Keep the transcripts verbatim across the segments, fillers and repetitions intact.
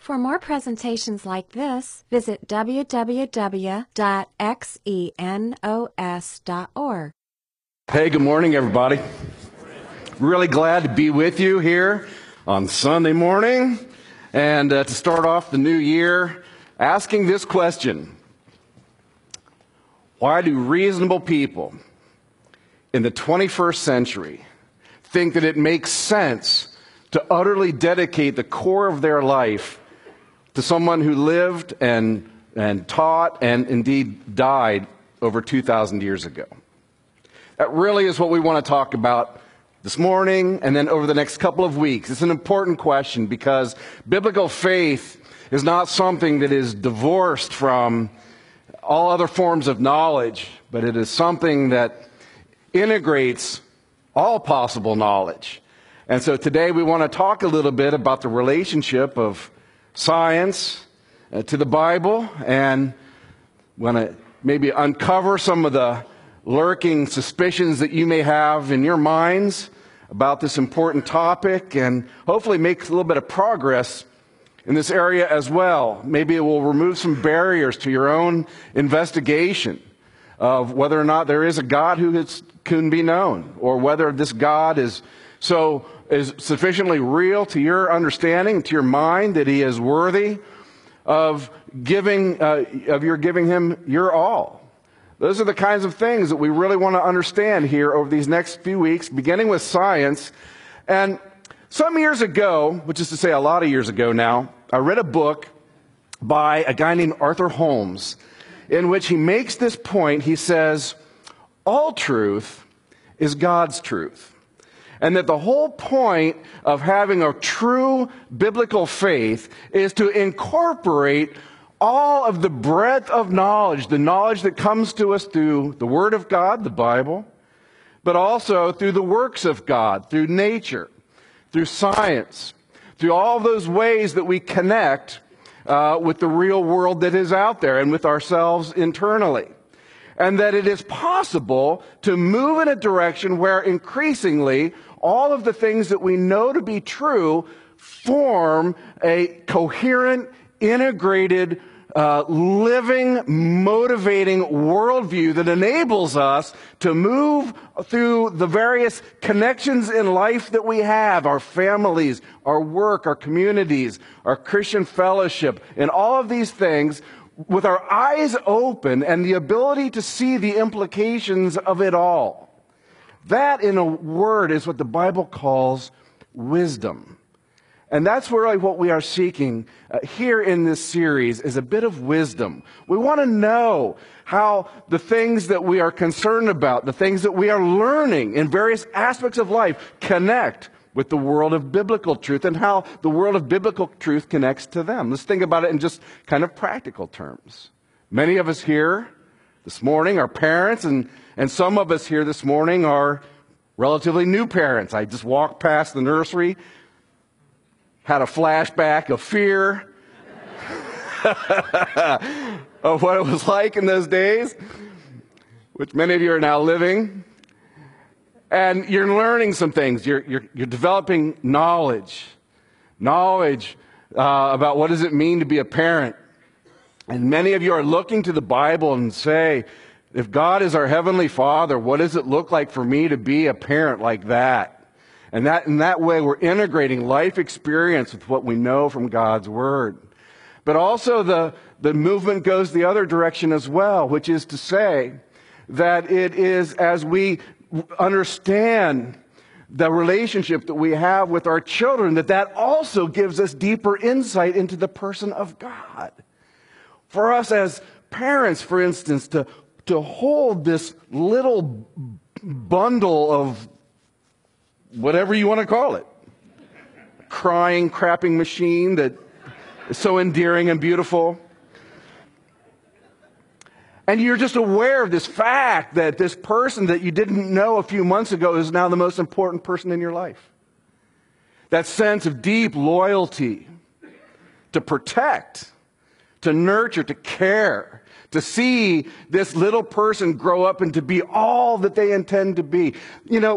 For more presentations like this, visit w w w dot xenos dot org. Hey, good morning, everybody. Really glad to be with you here on Sunday morning and uh, to start off the new year asking this question. Why do reasonable people in the twenty-first century think that it makes sense to utterly dedicate the core of their life to someone who lived and, and taught and indeed died over two thousand years ago? That really is what we want to talk about this morning and then over the next couple of weeks. It's an important question because biblical faith is not something that is divorced from all other forms of knowledge, but it is something that integrates all possible knowledge. And so today we want to talk a little bit about the relationship of science uh, to the Bible, and want to maybe uncover some of the lurking suspicions that you may have in your minds about this important topic, and hopefully make a little bit of progress in this area as well. Maybe it will remove some barriers to your own investigation of whether or not there is a God who is, can be known, or whether this God is so is sufficiently real to your understanding, to your mind, that he is worthy of giving uh, of your giving him your all. Those are the kinds of things that we really want to understand here over these next few weeks, beginning with science. And some years ago, which is to say a lot of years ago now, I read a book by a guy named Arthur Holmes, in which he makes this point. He says, all truth is God's truth. And that the whole point of having a true biblical faith is to incorporate all of the breadth of knowledge, the knowledge that comes to us through the Word of God, the Bible, but also through the works of God, through nature, through science, through all those ways that we connect uh, with the real world that is out there and with ourselves internally. And that it is possible to move in a direction where increasingly all of the things that we know to be true form a coherent, integrated, uh, living, motivating worldview that enables us to move through the various connections in life that we have, our families, our work, our communities, our Christian fellowship, and all of these things with our eyes open and the ability to see the implications of it all. That, in a word, is what the Bible calls wisdom. And that's really what we are seeking uh, here in this series, is a bit of wisdom. We want to know how the things that we are concerned about, the things that we are learning in various aspects of life, connect with the world of biblical truth, and how the world of biblical truth connects to them. Let's think about it in just kind of practical terms. Many of us here this morning are parents, and, and some of us here this morning are relatively new parents. I just walked past the nursery, had a flashback of fear of what it was like in those days, which many of you are now living. And you're learning some things. You're, you're, you're developing knowledge, knowledge uh, about what does it mean to be a parent. And many of you are looking to the Bible and say, if God is our Heavenly Father, what does it look like for me to be a parent like that? And that in that way, we're integrating life experience with what we know from God's Word. But also the, the movement goes the other direction as well, which is to say that it is as we understand the relationship that we have with our children, that that also gives us deeper insight into the person of God. For us as parents, for instance, to, to hold this little bundle of whatever you want to call it, crying, crapping machine that is so endearing and beautiful. And you're just aware of this fact that this person that you didn't know a few months ago is now the most important person in your life. That sense of deep loyalty to protect, to nurture, to care, to see this little person grow up and to be all that they intend to be. You know,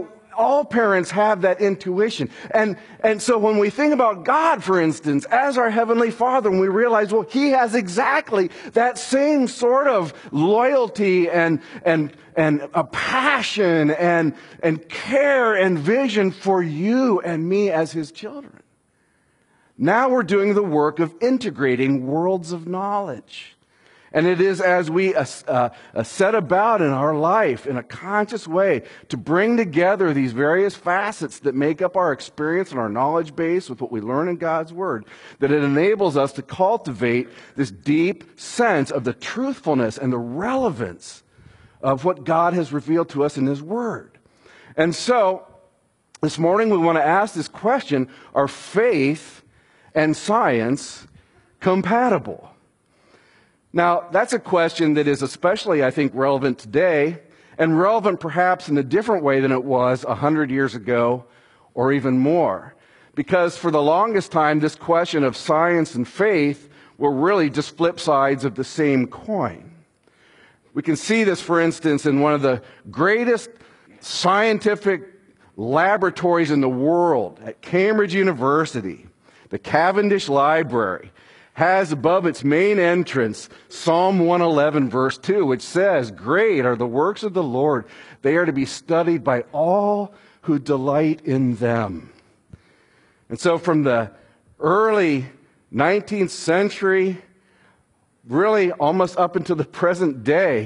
all parents have that intuition. And, and so when we think about God, for instance, as our Heavenly Father, and we realize, well, He has exactly that same sort of loyalty and, and, and a passion and, and care and vision for you and me as His children. Now we're doing the work of integrating worlds of knowledge. And it is as we uh, uh, set about in our life in a conscious way to bring together these various facets that make up our experience and our knowledge base with what we learn in God's Word, that it enables us to cultivate this deep sense of the truthfulness and the relevance of what God has revealed to us in His Word. And so, this morning we want to ask this question: are faith and science compatible? Now, that's a question that is especially, I think, relevant today, and relevant perhaps in a different way than it was a hundred years ago or even more. Because for the longest time, this question of science and faith were really just flip sides of the same coin. We can see this, for instance, in one of the greatest scientific laboratories in the world at Cambridge University. The Cavendish Library has above its main entrance Psalm one eleven verse two, which says, "Great are the works of the Lord. They are to be studied by all who delight in them." And so from the early nineteenth century, really almost up until the present day,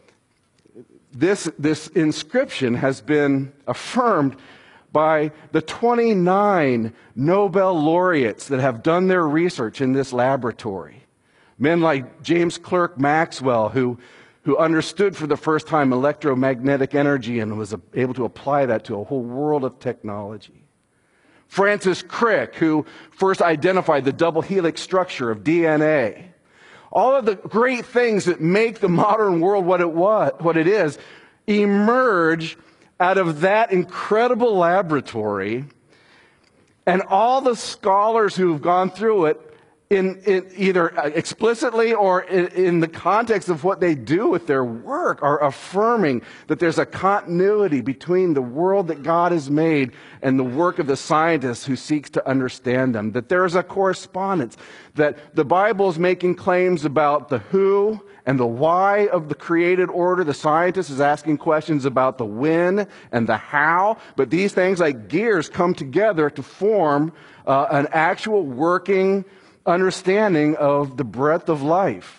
this, this inscription has been affirmed by the twenty-nine Nobel laureates that have done their research in this laboratory. Men like James Clerk Maxwell, who, who understood for the first time electromagnetic energy and was able to apply that to a whole world of technology. Francis Crick, who first identified the double helix structure of D N A. All of the great things that make the modern world what it was, what it is, emerge out of that incredible laboratory, and all the scholars who've gone through it, in, in either explicitly or in, in the context of what they do with their work, are affirming that there's a continuity between the world that God has made and the work of the scientist who seeks to understand them. That there is a correspondence. That the Bible is making claims about the who and the why of the created order. The scientist is asking questions about the when and the how. But these things like gears come together to form uh, an actual working understanding of the breadth of life.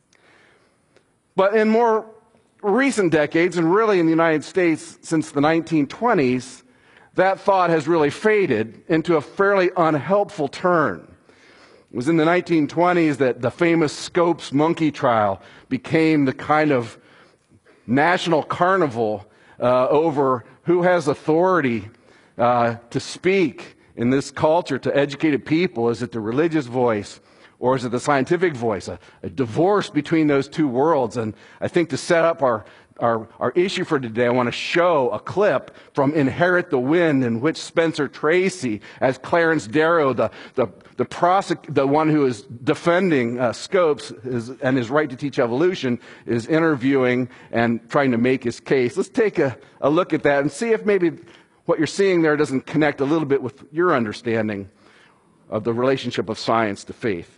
But in more recent decades, and really in the United States since the nineteen twenties, that thought has really faded into a fairly unhelpful turn. It was in the nineteen twenties that the famous Scopes monkey trial became the kind of national carnival uh, over who has authority uh, to speak in this culture to educated people. Is it the religious voice or is it the scientific voice? A, a divorce between those two worlds. And I think to set up our, our, our issue for today, I want to show a clip from Inherit the Wind, in which Spencer Tracy, as Clarence Darrow, the, the, the, prosec- the one who is defending uh, Scopes is, and his right to teach evolution, is interviewing and trying to make his case. Let's take a, a look at that and see if maybe what you're seeing there doesn't connect a little bit with your understanding of the relationship of science to faith.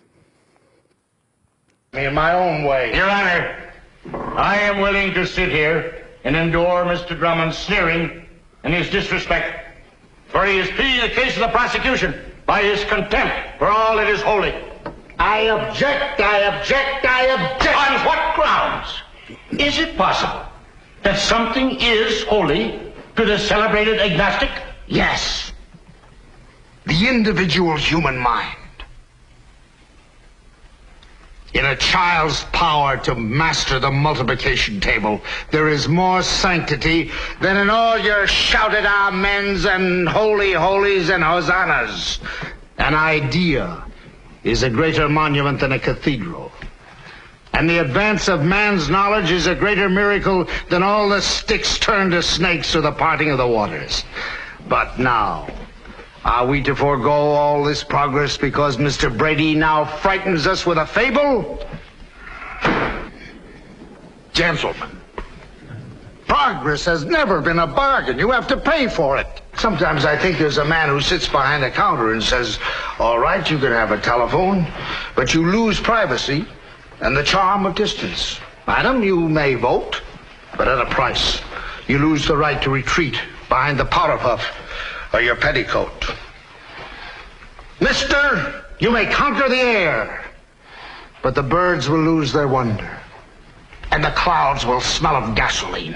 Me in my own way. Your Honor, I am willing to sit here and endure Mister Drummond's sneering and his disrespect, for he is pleading the case of the prosecution by his contempt for all that is holy. I object, I object, I object. On what grounds? Is it possible that something is holy to the celebrated agnostic? Yes. The individual human mind. In a child's power to master the multiplication table, there is more sanctity than in all your shouted amens and holy holies and hosannas. An idea is a greater monument than a cathedral. And the advance of man's knowledge is a greater miracle than all the sticks turned to snakes or the parting of the waters. But now, are we to forego all this progress because Mister Brady now frightens us with a fable? Gentlemen, Progress has never been a bargain. You have to pay for it. Sometimes I think there's a man who sits behind a counter and says, all right, you can have a telephone, but you lose privacy and the charm of distance. Madam, you may vote, but at a price. You lose the right to retreat behind the powder puff or your petticoat. Mister, you may conquer the air, but the birds will lose their wonder, and the clouds will smell of gasoline.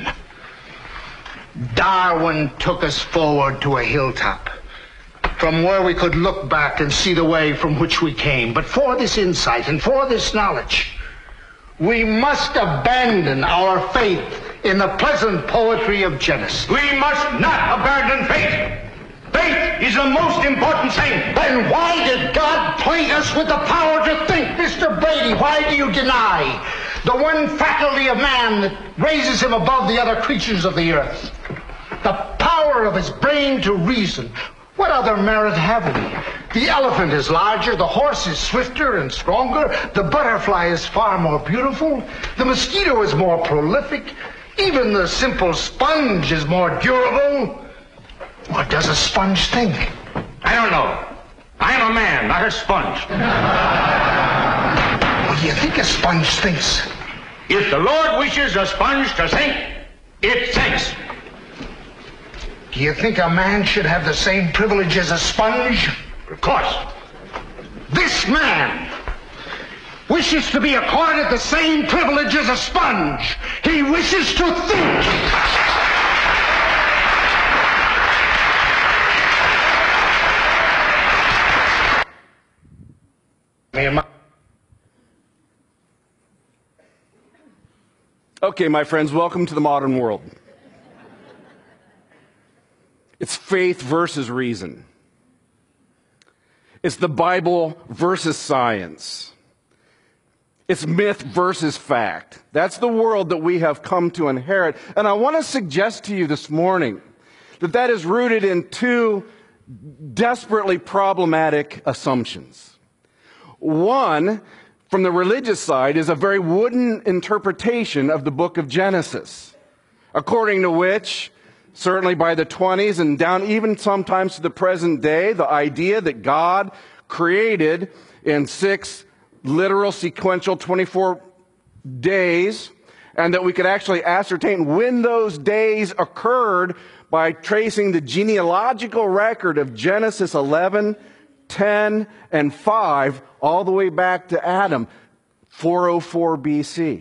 Darwin took us forward to a hilltop, from where we could look back and see the way from which we came. But for this insight and for this knowledge, we must abandon our faith in the pleasant poetry of Genesis. We must not abandon faith. Faith is the most important thing. Then why did God plague us with the power to think? Mister Brady, why do you deny the one faculty of man that raises him above the other creatures of the earth? The power of his brain to reason. What other merit have we? The elephant is larger, the horse is swifter and stronger, the butterfly is far more beautiful, the mosquito is more prolific, even the simple sponge is more durable. What does a sponge think? I don't know. I am a man, not a sponge. What do you think a sponge thinks? If the Lord wishes a sponge to think, it thinks. Do you think a man should have the same privilege as a sponge? Of course. This man wishes to be accorded the same privilege as a sponge. He wishes to think. Okay, my friends, welcome to the modern world. It's faith versus reason. It's the Bible versus science. It's myth versus fact. That's the world that we have come to inherit. And I want to suggest to you this morning that that is rooted in two desperately problematic assumptions. One, from the religious side, is a very wooden interpretation of the book of Genesis, according to which, certainly by the twenties and down even sometimes to the present day, the idea that God created in six literal sequential twenty-four days, and that we could actually ascertain when those days occurred by tracing the genealogical record of Genesis eleven, ten, and five all the way back to Adam, four oh four B C.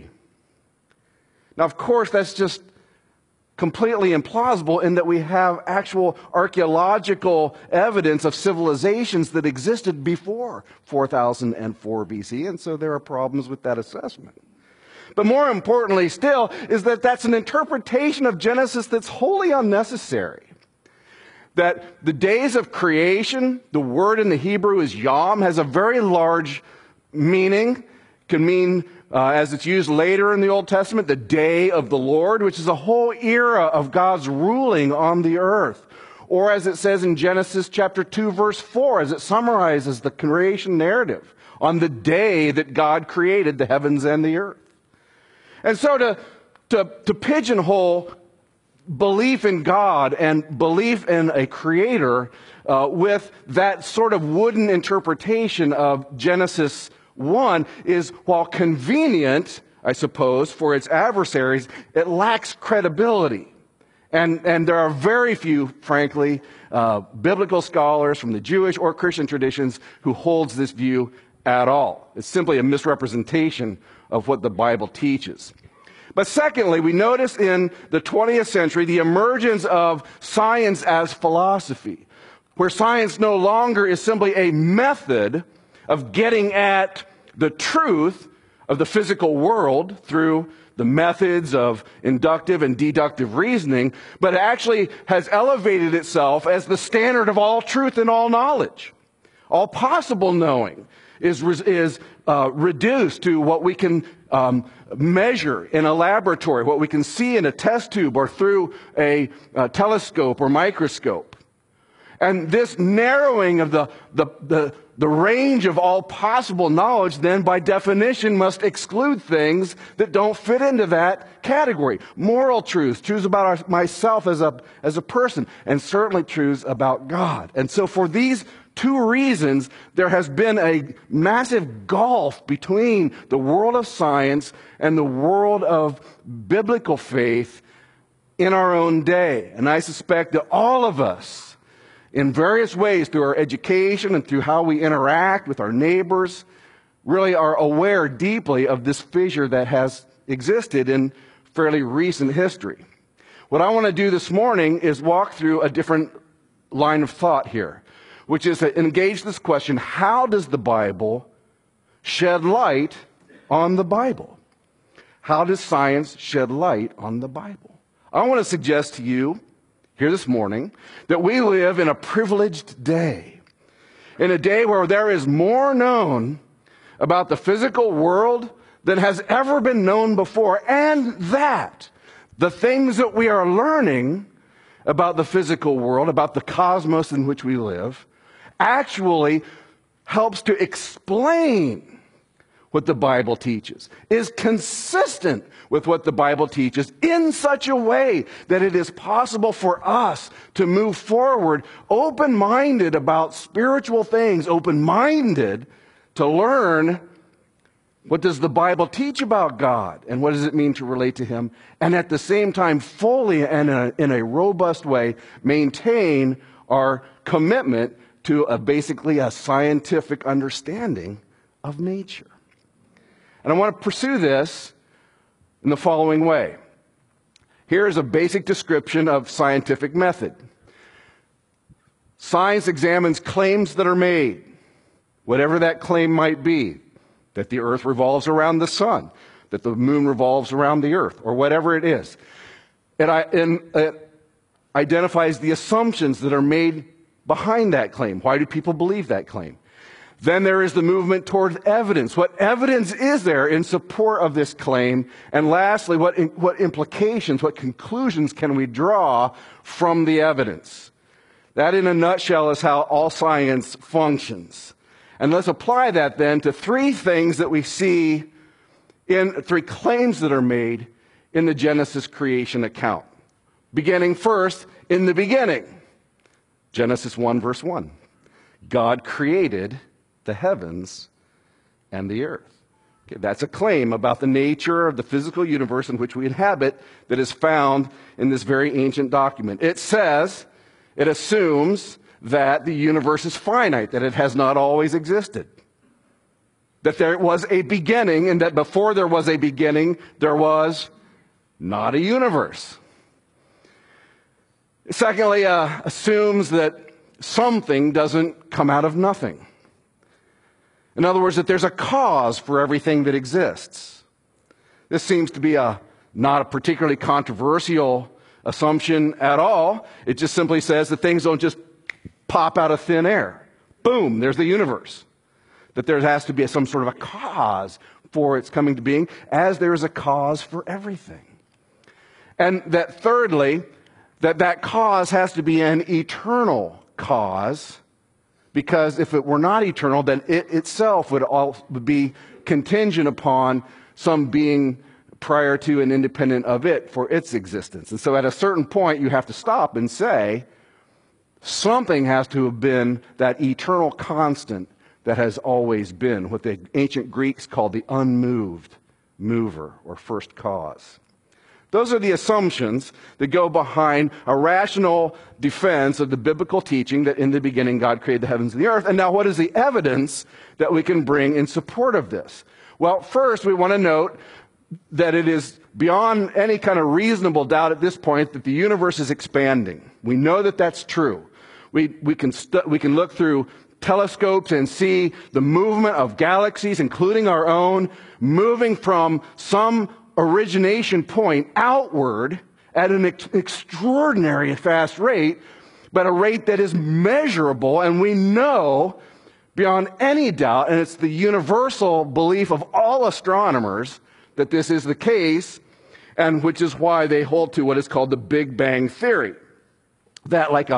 Now, of course, that's just completely implausible in that we have actual archaeological evidence of civilizations that existed before four thousand four B C, and so there are problems with that assessment. But more importantly still is that that's an interpretation of Genesis that's wholly unnecessary. That the days of creation, the word in the Hebrew is yom, has a very large meaning. Can mean, uh, as it's used later in the Old Testament, the day of the Lord, which is a whole era of God's ruling on the earth. Or as it says in Genesis chapter two, verse four, as it summarizes the creation narrative, on the day that God created the heavens and the earth. And so to, to, to pigeonhole belief in God and belief in a creator uh, with that sort of wooden interpretation of Genesis one is, while convenient, I suppose, for its adversaries, it lacks credibility. And, and there are very few, frankly, uh, biblical scholars from the Jewish or Christian traditions who holds this view at all. It's simply a misrepresentation of what the Bible teaches. But secondly, we notice in the twentieth century the emergence of science as philosophy, where science no longer is simply a method of getting at the truth of the physical world through the methods of inductive and deductive reasoning, but actually has elevated itself as the standard of all truth and all knowledge. All possible knowing is, is uh, reduced to what we can um, measure in a laboratory, what we can see in a test tube or through a, a telescope or microscope. And this narrowing of the, the, the, the range of all possible knowledge then by definition must exclude things that don't fit into that category. Moral truths, truths about our, myself as a, as a person, and certainly truths about God. And so for these two reasons, there has been a massive gulf between the world of science and the world of biblical faith in our own day. And I suspect that all of us, in various ways, through our education and through how we interact with our neighbors, really are aware deeply of this fissure that has existed in fairly recent history. What I want to do this morning is walk through a different line of thought here, which is to engage this question: how does the Bible shed light on the Bible? How does science shed light on the Bible? I want to suggest to you here this morning that we live in a privileged day, in a day where there is more known about the physical world than has ever been known before, and that the things that we are learning about the physical world, about the cosmos in which we live, actually helps to explain what the Bible teaches, is consistent with what the Bible teaches in such a way that it is possible for us to move forward open-minded about spiritual things, open-minded to learn what does the Bible teach about God and what does it mean to relate to Him, and at the same time fully and in a, in a robust way maintain our commitment to a, basically a scientific understanding of nature. And I want to pursue this in the following way. Here is a basic description of scientific method. Science examines claims that are made, whatever that claim might be, that the earth revolves around the sun, that the moon revolves around the earth, or whatever it is. It, it identifies the assumptions that are made behind that claim. Why do people believe that claim? Then there is the movement toward evidence. What evidence is there in support of this claim? And lastly, what, what implications, what conclusions can we draw from the evidence? That, in a nutshell, is how all science functions. And let's apply that then to three things that we see in three claims that are made in the Genesis creation account. Beginning first, in the beginning. Genesis one, verse one. God created the heavens and the earth. Okay, that's a claim about the nature of the physical universe in which we inhabit that is found in this very ancient document. It says, it assumes that the universe is finite, that it has not always existed, that there was a beginning, and that before there was a beginning, there was not a universe. Secondly, uh, assumes that something doesn't come out of nothing. In other words, that there's a cause for everything that exists. This seems to be a not a particularly controversial assumption at all. It just simply says that things don't just pop out of thin air. Boom, there's the universe. That there has to be some sort of a cause for its coming to being, as there is a cause for everything. And that thirdly, that that cause has to be an eternal cause, because if it were not eternal, then it itself would, all, would be contingent upon some being prior to and independent of it for its existence. And so at a certain point, you have to stop and say, something has to have been that eternal constant that has always been, what the ancient Greeks called the unmoved mover or first cause. Those are the assumptions that go behind a rational defense of the biblical teaching that in the beginning God created the heavens and the earth. And now what is the evidence that we can bring in support of this? Well, first we want to note that it is beyond any kind of reasonable doubt at this point that the universe is expanding. We know that that's true. We, we, can, stu- we can look through telescopes and see the movement of galaxies, including our own, moving from some origination point outward at an ex- extraordinary fast rate, but a rate that is measurable, and we know beyond any doubt, and it's the universal belief of all astronomers that this is the case, and which is why they hold to what is called the Big Bang Theory. That like a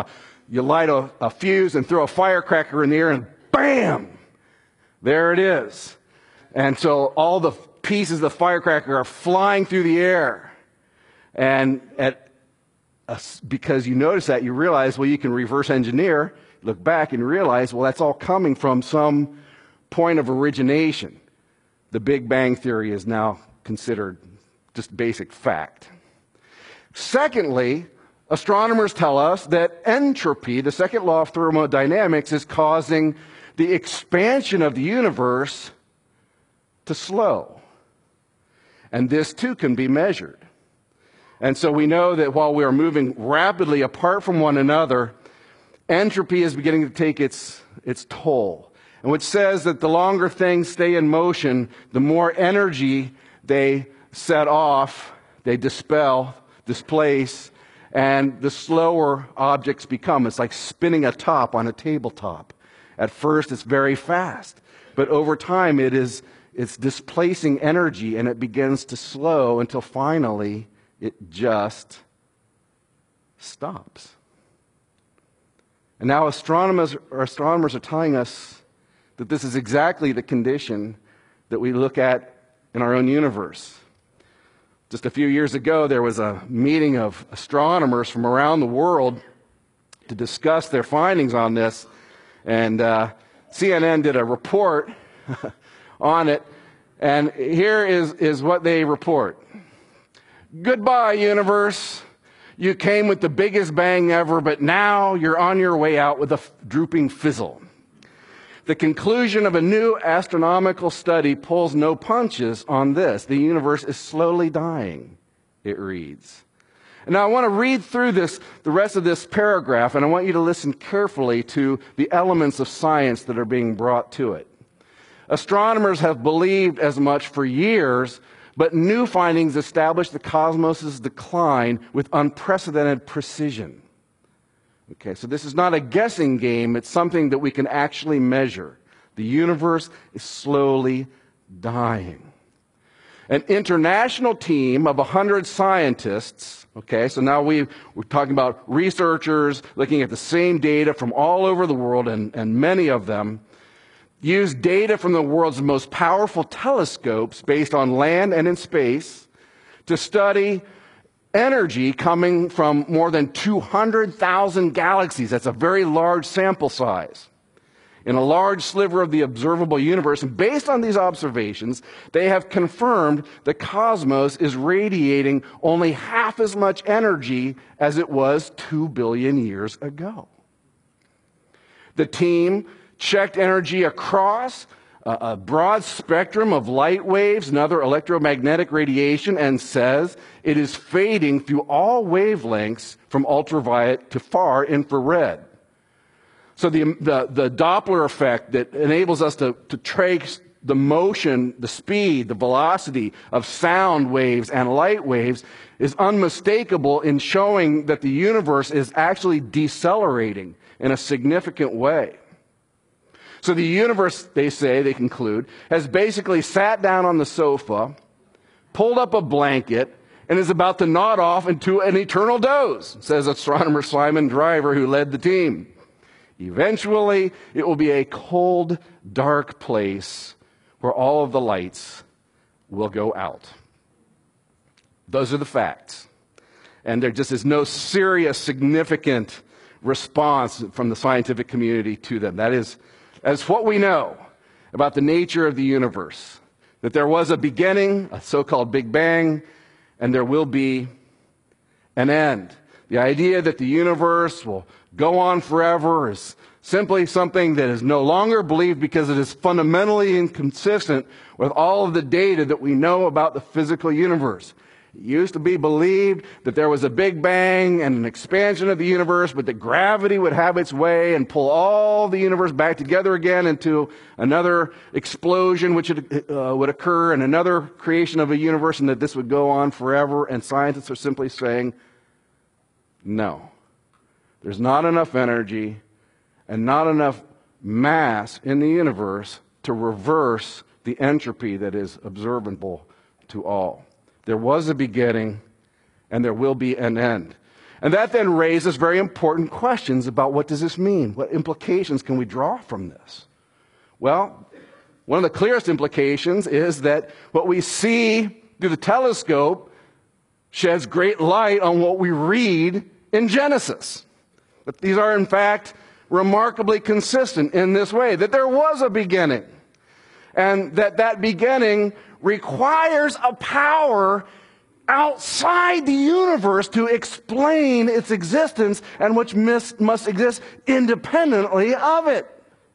you light a, a fuse and throw a firecracker in the air and bam, there it is. And so all the pieces of the firecracker are flying through the air. And at a, because you notice that, you realize, well, you can reverse engineer, look back and realize, well, that's all coming from some point of origination. The Big Bang Theory is now considered just basic fact. Secondly, astronomers tell us that entropy, the second law of thermodynamics, is causing the expansion of the universe to slow. And this too can be measured. And so we know that while we are moving rapidly apart from one another, entropy is beginning to take its, its toll. And which says that the longer things stay in motion, the more energy they set off, they dispel, displace, and the slower objects become. It's like spinning a top on a tabletop. At first, it's very fast, but over time, it is it's displacing energy, and it begins to slow until finally it just stops. And now astronomers, astronomers are telling us that this is exactly the condition that we look at in our own universe. Just a few years ago, there was a meeting of astronomers from around the world to discuss their findings on this. And uh, C N N did a report on it. And here is, is what they report. Goodbye, universe. You came with the biggest bang ever, but now you're on your way out with a f- drooping fizzle. The conclusion of a new astronomical study pulls no punches on this. The universe is slowly dying, it reads. And now I want to read through this, the rest of this paragraph, and I want you to listen carefully to the elements of science that are being brought to it. Astronomers have believed as much for years, but new findings establish the cosmos' decline with unprecedented precision. Okay, so this is not a guessing game, it's something that we can actually measure. The universe is slowly dying. An international team of one hundred scientists, okay, so now we, we're talking about researchers looking at the same data from all over the world, and, and many of them use data from the world's most powerful telescopes based on land and in space to study energy coming from more than two hundred thousand galaxies. That's a very large sample size in a large sliver of the observable universe. And based on these observations, they have confirmed the cosmos is radiating only half as much energy as it was two billion years ago. The team checked energy across a, a broad spectrum of light waves and other electromagnetic radiation and says it is fading through all wavelengths from ultraviolet to far infrared. So the, the, the Doppler effect that enables us to, to trace the motion, the speed, the velocity of sound waves and light waves is unmistakable in showing that the universe is actually decelerating in a significant way. So the universe, they say, they conclude, has basically sat down on the sofa, pulled up a blanket, and is about to nod off into an eternal doze, says astronomer Simon Driver, who led the team. Eventually, it will be a cold, dark place where all of the lights will go out. Those are the facts. And there just is no serious, significant response from the scientific community to them. That is As what we know about the nature of the universe, that there was a beginning, a so-called Big Bang, and there will be an end. The idea that the universe will go on forever is simply something that is no longer believed because it is fundamentally inconsistent with all of the data that we know about the physical universe. It used to be believed that there was a Big Bang and an expansion of the universe, but that gravity would have its way and pull all the universe back together again into another explosion which uh, would occur and another creation of a universe, and that this would go on forever. And scientists are simply saying, no. There's not enough energy and not enough mass in the universe to reverse the entropy that is observable to all. There was a beginning, and there will be an end. And that then raises very important questions about what does this mean? What implications can we draw from this? Well, one of the clearest implications is that what we see through the telescope sheds great light on what we read in Genesis. But these are, in fact, remarkably consistent in this way, that there was a beginning, and that that beginning requires a power outside the universe to explain its existence, and which must, must exist independently of it.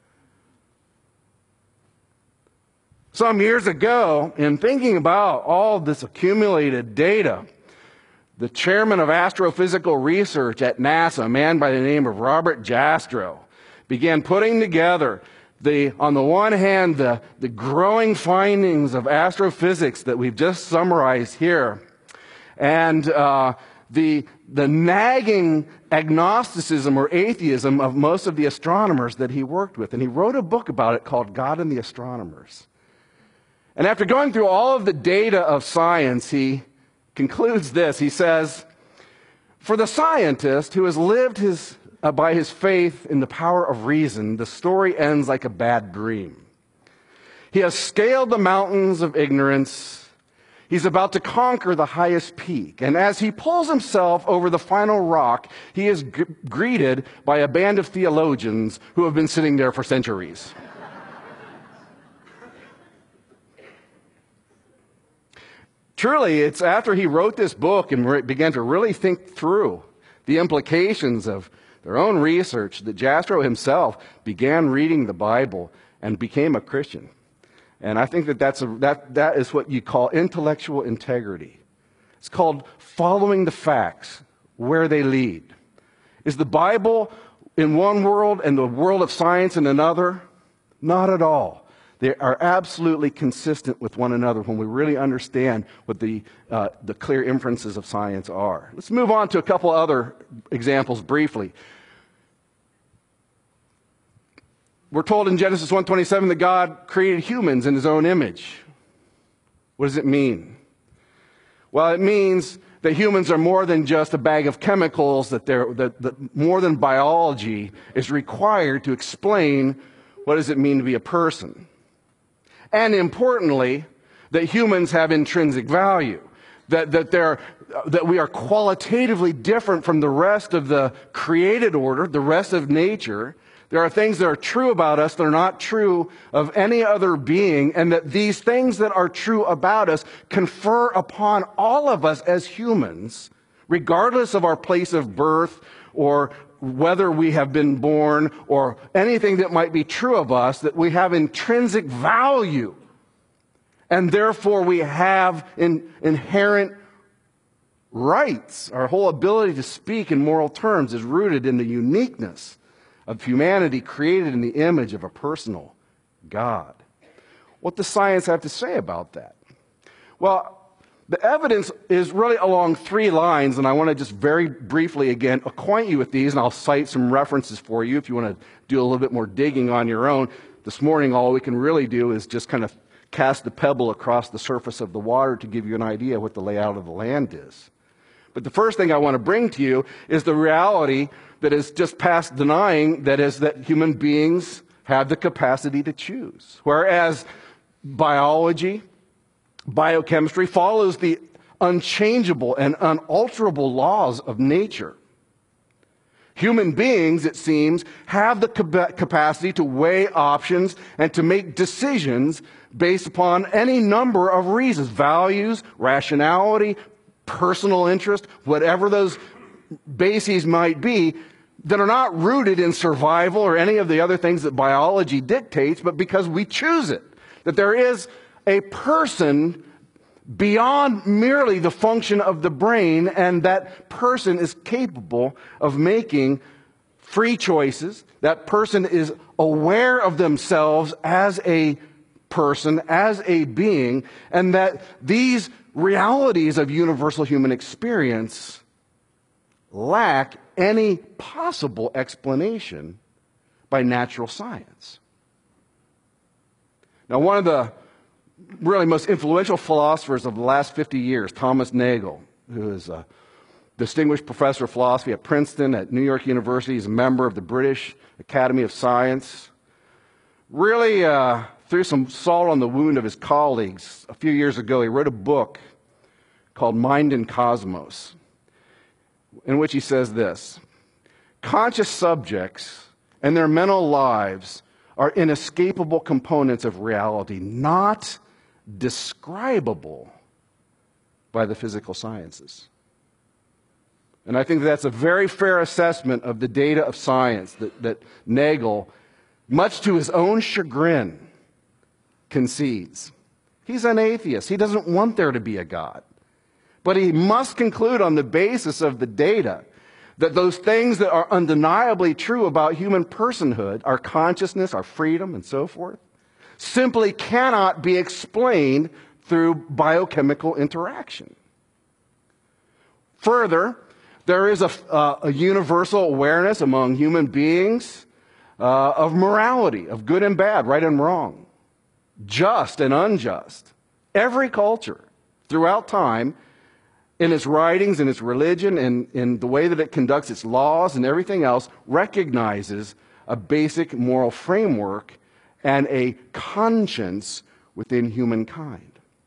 Some years ago, in thinking about all this accumulated data, the chairman of astrophysical research at NASA, a man by the name of Robert Jastrow, began putting together the, on the one hand, the, the growing findings of astrophysics that we've just summarized here, and uh, the, the nagging agnosticism or atheism of most of the astronomers that he worked with. And he wrote a book about it called God and the Astronomers. And after going through all of the data of science, he concludes this. He says, for the scientist who has lived his, uh, by his faith in the power of reason, the story ends like a bad dream. He has scaled the mountains of ignorance. He's about to conquer the highest peak. And as he pulls himself over the final rock, he is g- greeted by a band of theologians who have been sitting there for centuries. Truly, it's after he wrote this book and re- began to really think through the implications of their own research that Jastrow himself began reading the Bible and became a Christian. And I think that that's a, that, that is what you call intellectual integrity. It's called following the facts where they lead. Is the Bible in one world and the world of science in another? Not at all. They are absolutely consistent with one another when we really understand what the, uh, the clear inferences of science are. Let's move on to a couple other examples briefly. We're told in Genesis one twenty-seven that God created humans in his own image. What does it mean? Well, it means that humans are more than just a bag of chemicals, that, they're, that, that more than biology is required to explain what does it mean to be a person. And importantly, that humans have intrinsic value, that, that, they're, that we are qualitatively different from the rest of the created order, the rest of nature. There are things that are true about us that are not true of any other being, and that these things that are true about us confer upon all of us as humans, regardless of our place of birth or whether we have been born or anything that might be true of us, that we have intrinsic value. And therefore we have in, inherent rights. Our whole ability to speak in moral terms is rooted in the uniqueness of humanity created in the image of a personal God. What does science have to say about that? Well, the evidence is really along three lines, and I want to just very briefly again acquaint you with these, and I'll cite some references for you if you want to do a little bit more digging on your own. This morning, all we can really do is just kind of cast the pebble across the surface of the water to give you an idea what the layout of the land is. But the first thing I want to bring to you is the reality that is just past denying, that is that human beings have the capacity to choose. Whereas biology, biochemistry follows the unchangeable and unalterable laws of nature. Human beings, it seems, have the capacity to weigh options and to make decisions based upon any number of reasons, values, rationality, personal interest, whatever those bases might be, that are not rooted in survival or any of the other things that biology dictates, but because we choose it. That there is a person beyond merely the function of the brain, and that person is capable of making free choices. That person is aware of themselves as a person, as a being, and that these realities of universal human experience lack any possible explanation by natural science. Now, one of the really most influential philosophers of the last fifty years, Thomas Nagel, who is a distinguished professor of philosophy at Princeton, at New York University. He's a member of the British Academy of Science. Really uh, threw some salt on the wound of his colleagues. A few years ago, he wrote a book called Mind and Cosmos, in which he says this: conscious subjects and their mental lives are inescapable components of reality, not describable by the physical sciences. And I think that's a very fair assessment of the data of science that, that Nagel, much to his own chagrin, concedes. He's an atheist. He doesn't want there to be a God. But he must conclude on the basis of the data that those things that are undeniably true about human personhood, our consciousness, our freedom, and so forth, simply cannot be explained through biochemical interaction. Further, there is a, uh, a universal awareness among human beings uh, of morality, of good and bad, right and wrong, just and unjust. Every culture throughout time, in its writings, in its religion, and in the way that it conducts its laws and everything else, recognizes a basic moral framework and a conscience within humankind.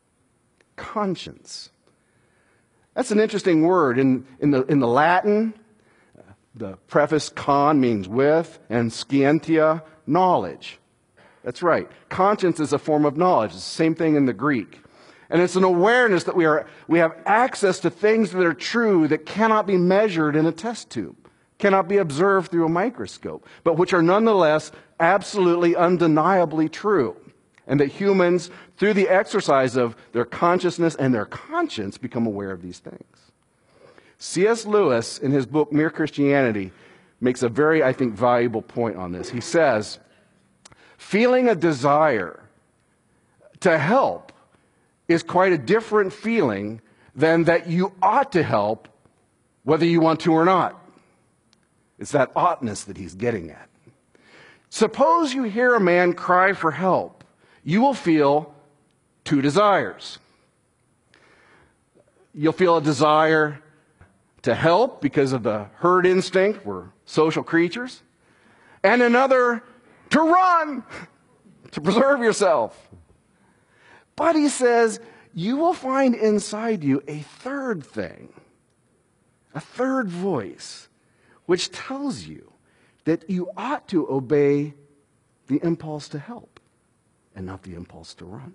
Conscience. That's an interesting word. In, in, the, in the Latin, the preface con means with, and scientia, knowledge. That's right. Conscience is a form of knowledge. It's the same thing in the Greek. And it's an awareness that we are we have access to things that are true that cannot be measured in a test tube, cannot be observed through a microscope, but which are nonetheless absolutely undeniably true. And that humans, through the exercise of their consciousness and their conscience, become aware of these things. C S Lewis, in his book Mere Christianity, makes a very, I think, valuable point on this. He says, feeling a desire to help is quite a different feeling than that you ought to help whether you want to or not. It's that oughtness that he's getting at. Suppose you hear a man cry for help. You will feel two desires. You'll feel a desire to help because of the herd instinct. We're social creatures. And another to run, to preserve yourself. But he says, you will find inside you a third thing, a third voice, which tells you that you ought to obey the impulse to help and not the impulse to run.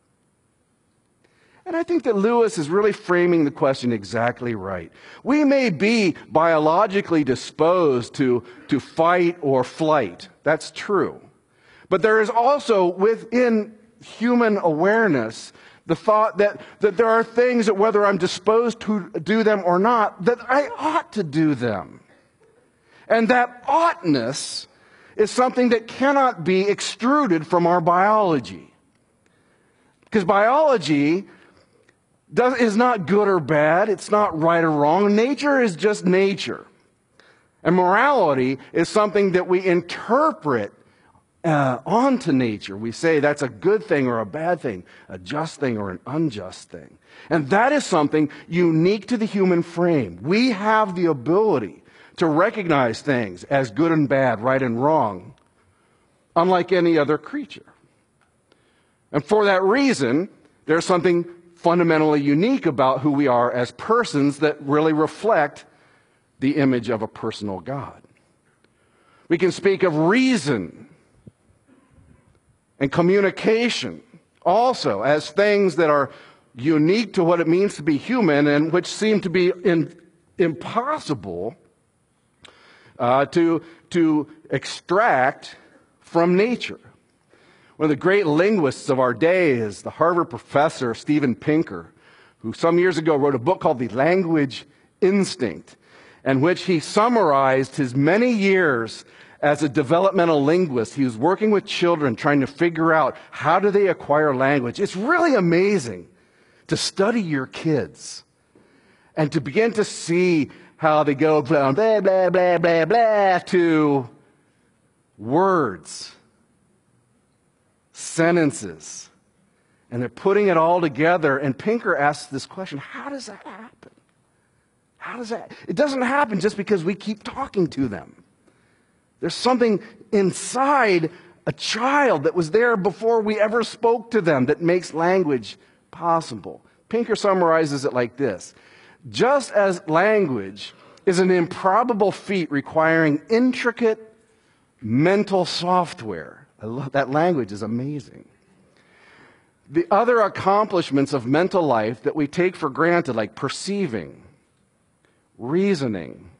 And I think that Lewis is really framing the question exactly right. We may be biologically disposed to, to fight or flight. That's true. But there is also within human awareness the thought that, that there are things that whether I'm disposed to do them or not, that I ought to do them. And that oughtness is something that cannot be extruded from our biology. Because biology does, is not good or bad. It's not right or wrong. Nature is just nature. And morality is something that we interpret uh, onto nature. We say that's a good thing or a bad thing, a just thing or an unjust thing. And that is something unique to the human frame. We have the ability to recognize things as good and bad, right and wrong, unlike any other creature. And for that reason, there's something fundamentally unique about who we are as persons that really reflect the image of a personal God. We can speak of reason and communication also as things that are unique to what it means to be human and which seem to be in, impossible uh, to, to extract from nature. One of the great linguists of our day is the Harvard professor Steven Pinker, who some years ago wrote a book called The Language Instinct, in which he summarized his many years as a developmental linguist. He was working with children trying to figure out how do they acquire language. It's really amazing to study your kids and to begin to see how they go from blah, blah, blah, blah, blah to words, sentences, and they're putting it all together. And Pinker asks this question, how does that happen? How does that? It doesn't happen just because we keep talking to them. There's something inside a child that was there before we ever spoke to them that makes language possible. Pinker summarizes it like this. Just as language is an improbable feat requiring intricate mental software. I love that language is amazing. The other accomplishments of mental life that we take for granted, like perceiving, reasoning,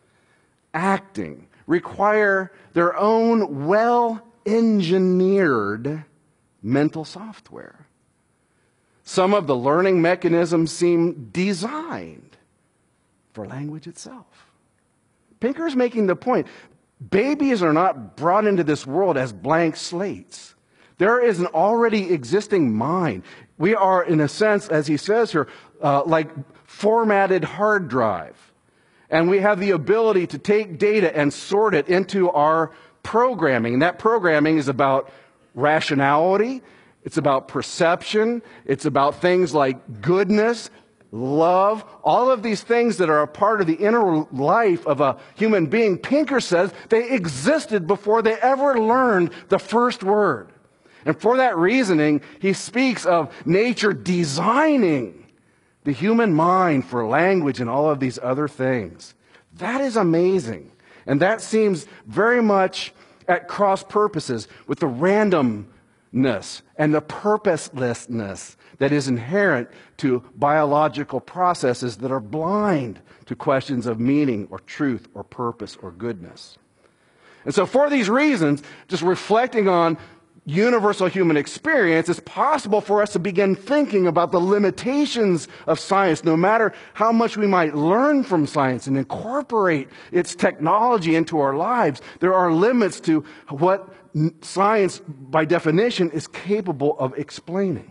acting, require their own well-engineered mental software. Some of the learning mechanisms seem designed for language itself. Pinker is making the point, babies are not brought into this world as blank slates. There is an already existing mind. We are, in a sense, as he says here, uh, like formatted hard drive. And we have the ability to take data and sort it into our programming. And that programming is about rationality. It's about perception. It's about things like goodness, love, all of these things that are a part of the inner life of a human being. Pinker says they existed before they ever learned the first word. And for that reasoning, he speaks of nature designing the human mind for language and all of these other things. That is amazing. And that seems very much at cross purposes with the randomness and the purposelessness that is inherent to biological processes that are blind to questions of meaning or truth or purpose or goodness. And so for these reasons, just reflecting on universal human experience, it's possible for us to begin thinking about the limitations of science, no matter how much we might learn from science and incorporate its technology into our lives. There are limits to what science, by definition, is capable of explaining.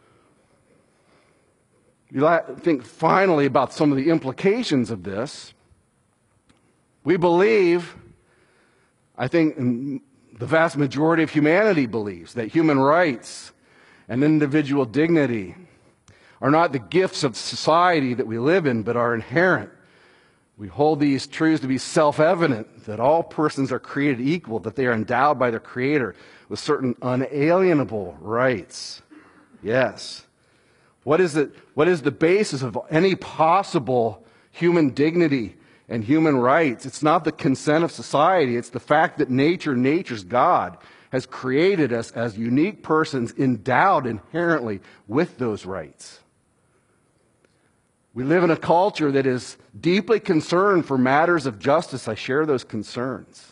You think finally about some of the implications of this. We believe, I think, the vast majority of humanity believes that human rights and individual dignity are not the gifts of society that we live in, but are inherent. We hold these truths to be self-evident, that all persons are created equal, that they are endowed by their Creator with certain unalienable rights. Yes. What is it? What is the basis of any possible human dignity and human rights? It's not the consent of society. It's the fact that nature, nature's God, has created us as unique persons endowed inherently with those rights. We live in a culture that is deeply concerned for matters of justice. I share those concerns.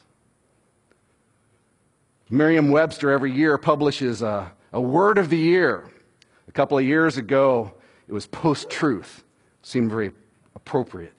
Merriam-Webster every year publishes a, a word of the year. A couple of years ago, it was post-truth. Seemed very appropriate.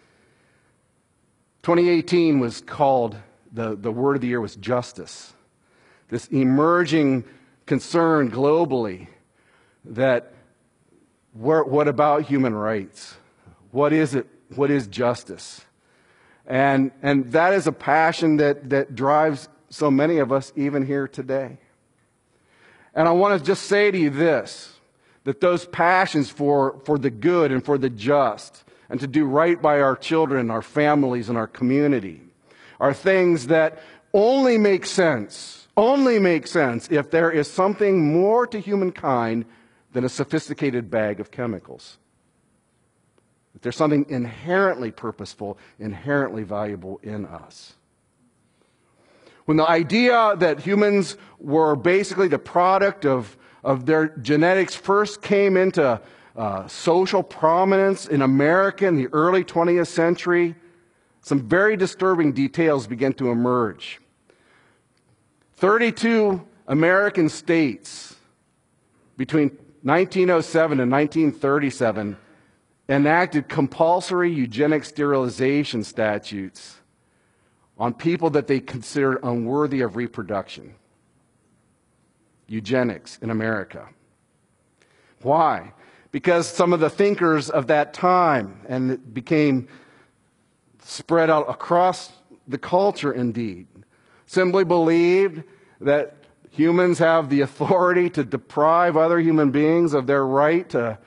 twenty eighteen was called, the, the word of the year was justice. This emerging concern globally that where, what about human rights? What is it? What is justice? And, and that is a passion that, that drives so many of us even here today. And I want to just say to you this, that those passions for, for the good and for the just, and to do right by our children, our families, and our community, are things that only make sense, only make sense if there is something more to humankind than a sophisticated bag of chemicals. If there's something inherently purposeful, inherently valuable in us. When the idea that humans were basically the product of, of their genetics first came into uh, social prominence in America in the early twentieth century, some very disturbing details began to emerge. thirty-two American states between nineteen oh seven and nineteen thirty-seven enacted compulsory eugenic sterilization statutes on people that they considered unworthy of reproduction. Eugenics in America. Why? Because some of the thinkers of that time, and it became spread out across the culture indeed, simply believed that humans have the authority to deprive other human beings of their right to,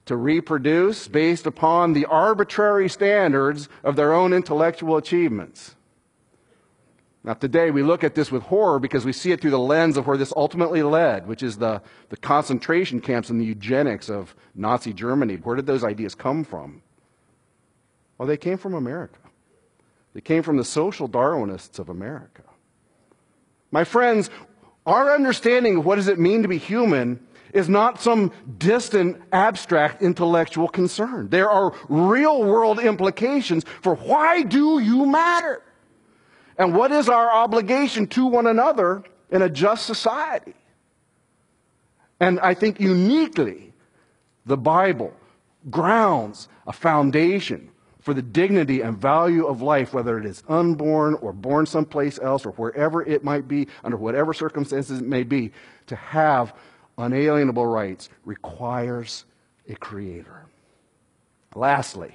to reproduce based upon the arbitrary standards of their own intellectual achievements. Now, today we look at this with horror because we see it through the lens of where this ultimately led, which is the, the concentration camps and the eugenics of Nazi Germany. Where did those ideas come from? Well, they came from America. They came from the social Darwinists of America. My friends, our understanding of what does it mean to be human is not some distant, abstract intellectual concern. There are real-world implications for why do you matter? And what is our obligation to one another in a just society? And I think uniquely, the Bible grounds a foundation for the dignity and value of life, whether it is unborn or born someplace else or wherever it might be, under whatever circumstances it may be, to have unalienable rights requires a creator. Lastly,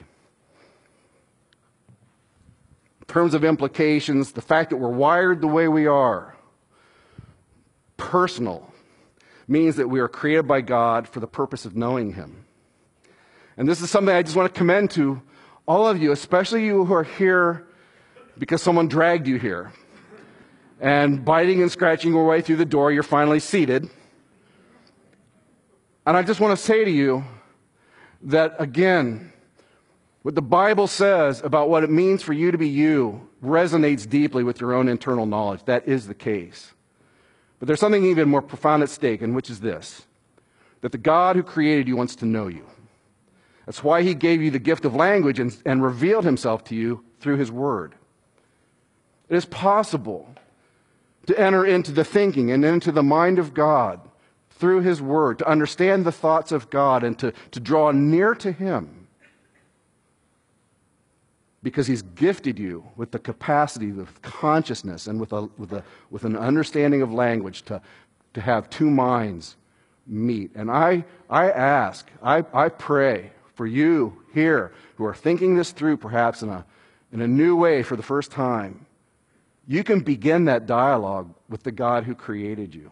in terms of implications, the fact that we're wired the way we are, personal, means that we are created by God for the purpose of knowing Him. And this is something I just want to commend to all of you, especially you who are here because someone dragged you here. And biting and scratching your way through the door, you're finally seated. And I just want to say to you that, again, what the Bible says about what it means for you to be you resonates deeply with your own internal knowledge. That is the case. But there's something even more profound at stake, and which is this: that the God who created you wants to know you. That's why He gave you the gift of language and, and revealed Himself to you through His Word. It is possible to enter into the thinking and into the mind of God through His Word, to understand the thoughts of God and to, to draw near to Him, because He's gifted you with the capacity, with consciousness, and with, a, with, a, with an understanding of language to, to have two minds meet. And I, I ask, I, I pray for you here who are thinking this through perhaps in a, in a new way for the first time, you can begin that dialogue with the God who created you.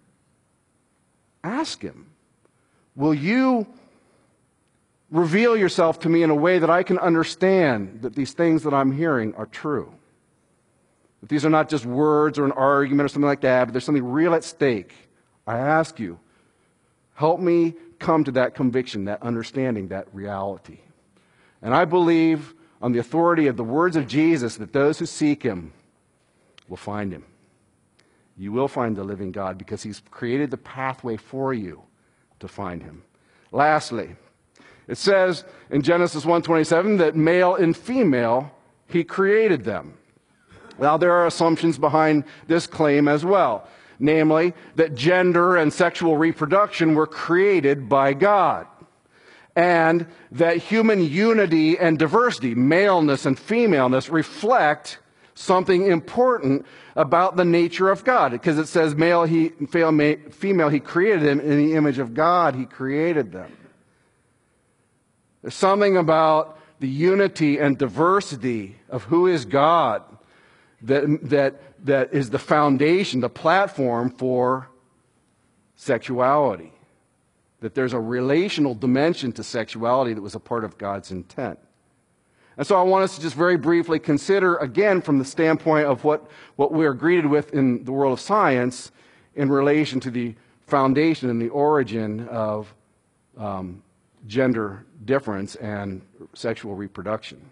Ask Him, will you reveal yourself to me in a way that I can understand that these things that I'm hearing are true? That these are not just words or an argument or something like that, but there's something real at stake. I ask you, help me come to that conviction, that understanding, that reality. And I believe on the authority of the words of Jesus that those who seek Him will find Him. You will find the living God because He's created the pathway for you to find Him. Lastly, it says in Genesis one twenty-seven that male and female He created them. Now, there are assumptions behind this claim as well. Namely, that gender and sexual reproduction were created by God. And that human unity and diversity, maleness and femaleness, reflect something important about the nature of God. Because it says male, he, female, He created them. In the image of God, He created them. There's something about the unity and diversity of who is God that, that, that is the foundation, the platform for sexuality. That there's a relational dimension to sexuality that was a part of God's intent. And so I want us to just very briefly consider, again, from the standpoint of what, what we are greeted with in the world of science in relation to the foundation and the origin of um, gender difference and sexual reproduction.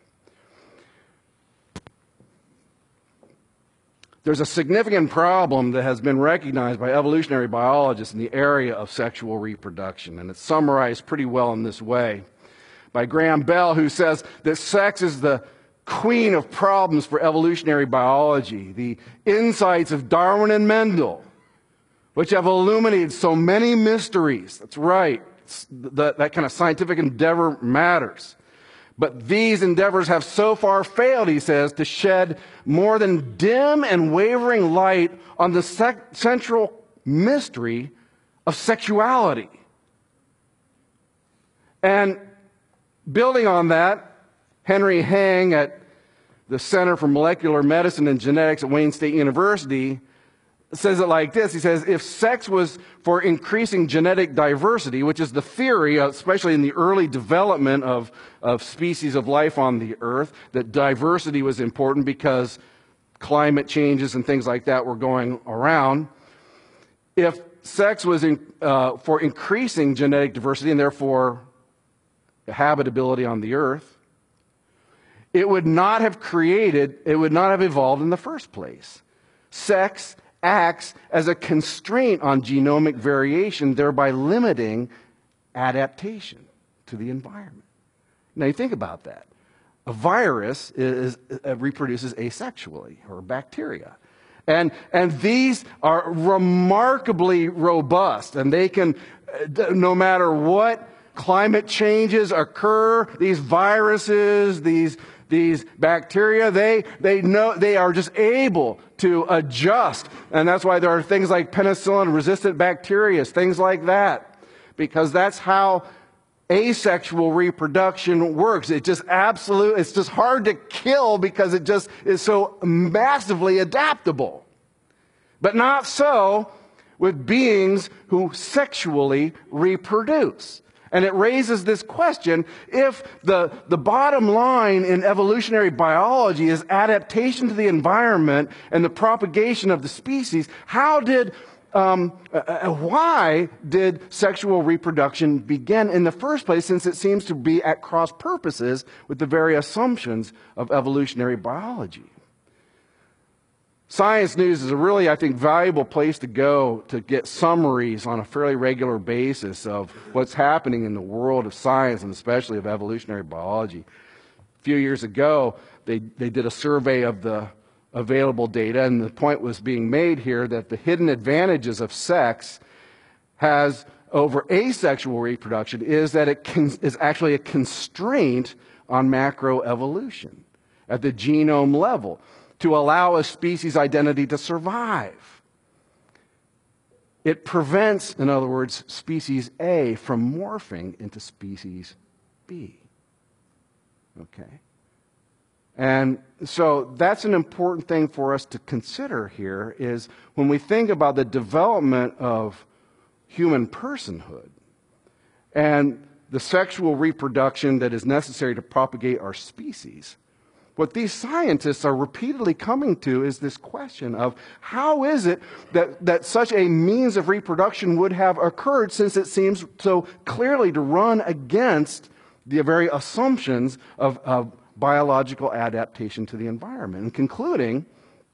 There's a significant problem that has been recognized by evolutionary biologists in the area of sexual reproduction, and it's summarized pretty well in this way by Graham Bell, who says that sex is the queen of problems for evolutionary biology. The insights of Darwin and Mendel, which have illuminated so many mysteries. That's right. That, that kind of scientific endeavor matters. But these endeavors have so far failed, he says, to shed more than dim and wavering light on the sec- central mystery of sexuality. And building on that, Henry Hang at the Center for Molecular Medicine and Genetics at Wayne State University says it like this. He says, if sex was for increasing genetic diversity, which is the theory, especially in the early development of, of species of life on the earth, that diversity was important because climate changes and things like that were going around. If sex was in, uh, for increasing genetic diversity and therefore habitability on the earth, it would not have created, it would not have evolved in the first place. Sex acts as a constraint on genomic variation, thereby limiting adaptation to the environment. Now you think about that. A virus is, uh, reproduces asexually, or bacteria. And, and these are remarkably robust, and they can, uh, no matter what climate changes occur, these viruses, these These bacteria, they, they know, they are just able to adjust. And that's why there are things like penicillin-resistant bacteria, things like that. Because that's how asexual reproduction works. It just absolute, it's just hard to kill because it just is so massively adaptable. But not so with beings who sexually reproduce. And it raises this question, if the, the bottom line in evolutionary biology is adaptation to the environment and the propagation of the species, how did, um, uh, why did sexual reproduction begin in the first place, since it seems to be at cross purposes with the very assumptions of evolutionary biology? Science News is a really, I think, valuable place to go to get summaries on a fairly regular basis of what's happening in the world of science and especially of evolutionary biology. A few years ago, they, they did a survey of the available data, and the point was being made here that the hidden advantages of sex has over asexual reproduction is that it can, is actually a constraint on macroevolution at the genome level, to allow a species identity to survive. It prevents, in other words, species A from morphing into species B. Okay? And so that's an important thing for us to consider here, is when we think about the development of human personhood and the sexual reproduction that is necessary to propagate our species, what these scientists are repeatedly coming to is this question of how is it that, that such a means of reproduction would have occurred, since it seems so clearly to run against the very assumptions of, of biological adaptation to the environment, and concluding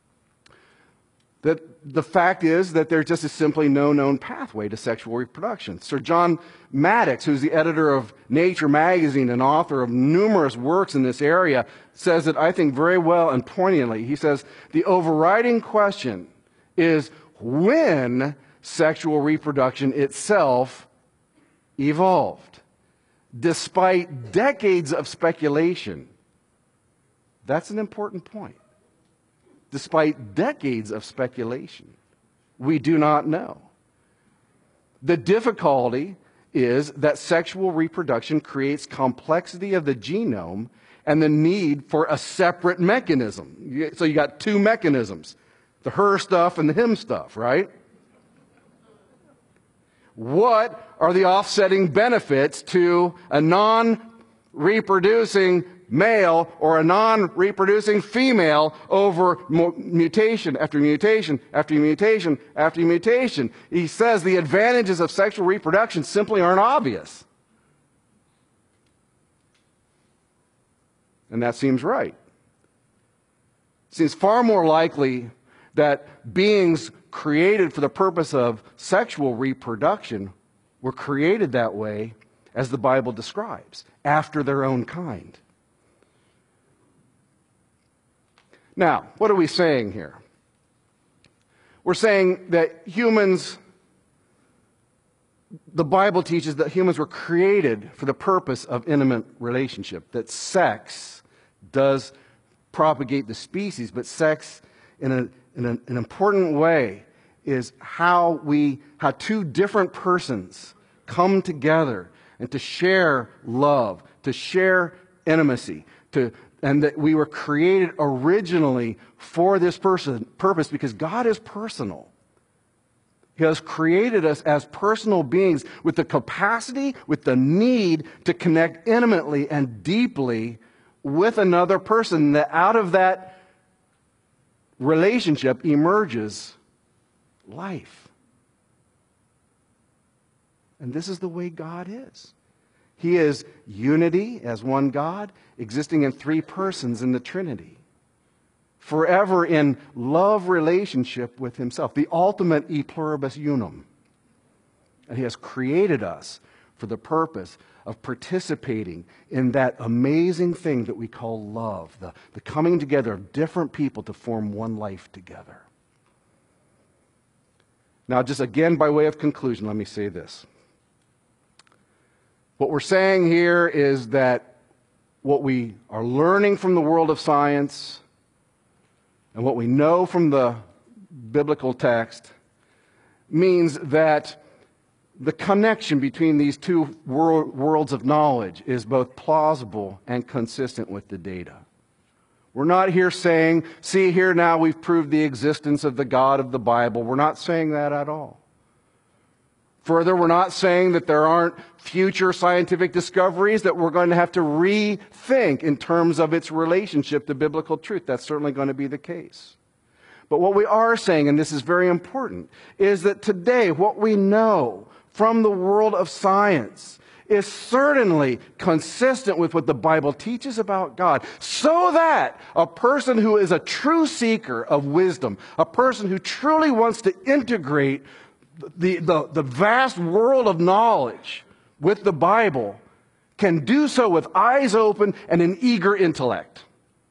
that the fact is that there just is simply no known pathway to sexual reproduction. Sir John Maddox, who's the editor of Nature magazine and author of numerous works in this area, says it, I think, very well and poignantly. He says, the overriding question is when sexual reproduction itself evolved. Despite decades of speculation, that's an important point. Despite decades of speculation, we do not know. The difficulty is that sexual reproduction creates complexity of the genome and the need for a separate mechanism. So you got two mechanisms, the her stuff and the him stuff, right? What are the offsetting benefits to a non-reproducing male or a non-reproducing female over mutation after mutation after mutation after mutation? He says the advantages of sexual reproduction simply aren't obvious. And that seems right. It seems far more likely that beings created for the purpose of sexual reproduction were created that way, as the Bible describes, after their own kind. Now, what are we saying here? We're saying that humans, the Bible teaches that humans were created for the purpose of intimate relationship, that sex does propagate the species, but sex in, a, in a, an important way is how we, how two different persons come together and to share love, to share intimacy, to and that we were created originally for this person, purpose, because God is personal. He has created us as personal beings with the capacity, with the need to connect intimately and deeply with another person. That out of that relationship emerges life. And this is the way God is. He is unity as one God, existing in three persons in the Trinity. Forever in love relationship with himself, the ultimate e pluribus unum. And he has created us for the purpose of participating in that amazing thing that we call love, the, the coming together of different people to form one life together. Now, just again, by way of conclusion, let me say this. What we're saying here is that what we are learning from the world of science and what we know from the biblical text means that the connection between these two wor- worlds of knowledge is both plausible and consistent with the data. We're not here saying, see here now we've proved the existence of the God of the Bible. We're not saying that at all. Further, we're not saying that there aren't future scientific discoveries that we're going to have to rethink in terms of its relationship to biblical truth. That's certainly going to be the case. But what we are saying, and this is very important, is that today what we know from the world of science is certainly consistent with what the Bible teaches about God, so that a person who is a true seeker of wisdom, a person who truly wants to integrate The, the, the vast world of knowledge with the Bible can do so with eyes open and an eager intellect.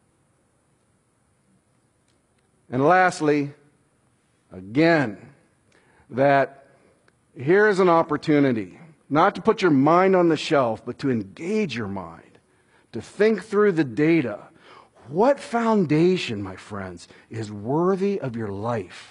And lastly, again, that here is an opportunity not to put your mind on the shelf, but to engage your mind, to think through the data. What foundation, my friends, is worthy of your life?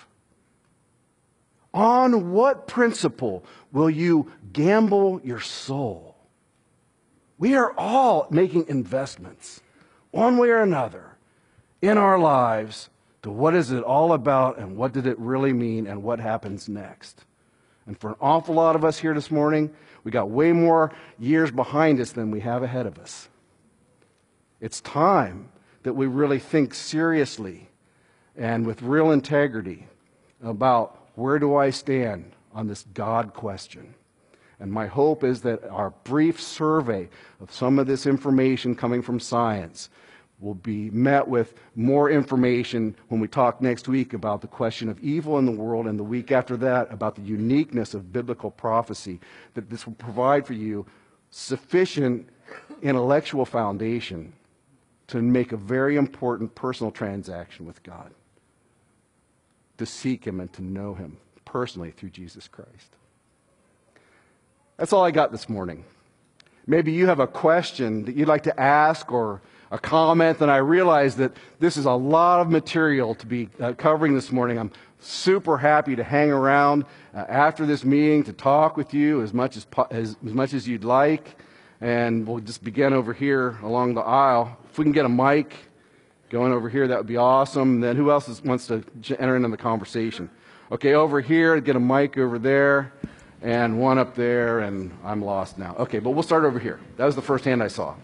On what principle will you gamble your soul? We are all making investments, one way or another, in our lives to what is it all about and what did it really mean and what happens next. And for an awful lot of us here this morning, we got way more years behind us than we have ahead of us. It's time that we really think seriously and with real integrity about where do I stand on this God question? And my hope is that our brief survey of some of this information coming from science will be met with more information when we talk next week about the question of evil in the world, and the week after that about the uniqueness of biblical prophecy, that this will provide for you sufficient intellectual foundation to make a very important personal transaction with God, to seek him and to know him personally through Jesus Christ. That's all I got this morning. Maybe you have a question that you'd like to ask or a comment, and I realize that this is a lot of material to be uh, covering this morning. I'm super happy to hang around uh, after this meeting to talk with you as much as, po- as, as much as you'd like, and we'll just begin over here along the aisle. If we can get a mic going over here, that would be awesome. Then who else is, wants to enter into the conversation? Okay, over here, get a mic over there, and one up there, and I'm lost now. Okay, but we'll start over here. That was the first hand I saw.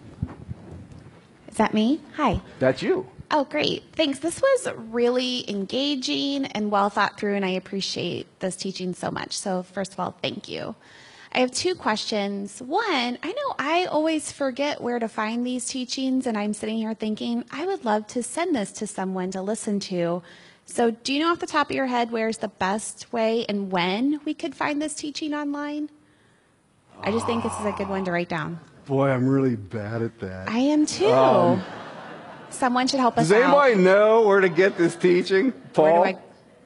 Is that me? Hi. That's you. Oh, great. Thanks. This was really engaging and well thought through, and I appreciate this teaching so much. So first of all, thank you. I have two questions. One, I know I always forget where to find these teachings, and I'm sitting here thinking, I would love to send this to someone to listen to. So do you know off the top of your head where's the best way and when we could find this teaching online? I just think this is a good one to write down. Boy, I'm really bad at that. I am too. Um, Someone should help us Does out. anybody know where to get this teaching? Paul? Where do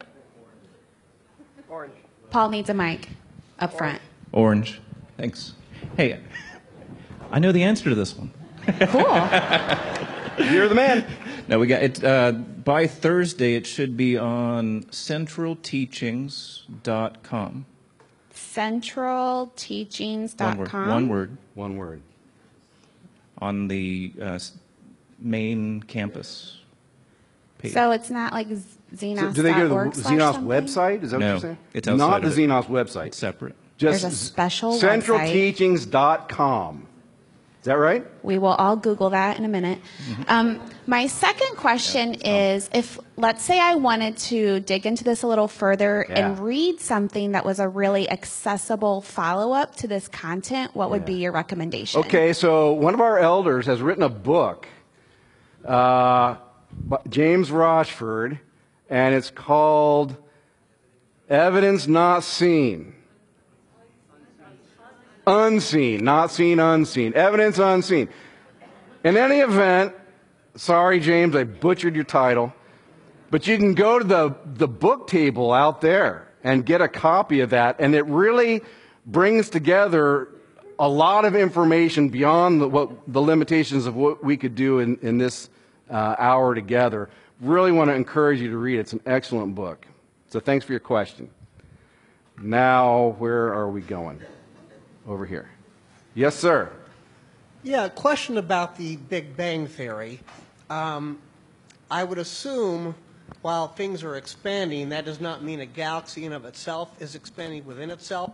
I... Orange. Paul needs a mic up front. Orange. Thanks. Hey, I know the answer to this one. Cool. You're the man. No, we got it. Uh, by Thursday, it should be on central teachings dot com. central teachings dot com. One word. One word. On the uh, main campus page. So it's not like Xenos So do they go to the dot org slash Xenos something? website? Is that No, what you're saying? it's outside Not the of it. Xenos website. It's separate. Just There's a special central website. teachings dot com. Is that right? We will all Google that in a minute. Um, my second question is, if, let's say I wanted to dig into this a little further and Yeah. read something that was a really accessible follow-up to this content, what would be your recommendation? Okay, so one of our elders has written a book, uh, by James Rochford, and it's called Evidence Not Seen. Unseen, not seen, unseen. Evidence unseen. In any event, sorry, James, I butchered your title, but you can go to the, the book table out there and get a copy of that, and it really brings together a lot of information beyond the, what, the limitations of what we could do in, in this uh, hour together. Really want to encourage you to read it. It's an excellent book. So thanks for your question. Now, where are we going? Over here. Yes, sir. Yeah, a question about the Big Bang Theory. Um, I would assume while things are expanding, that does not mean a galaxy in of itself is expanding within itself.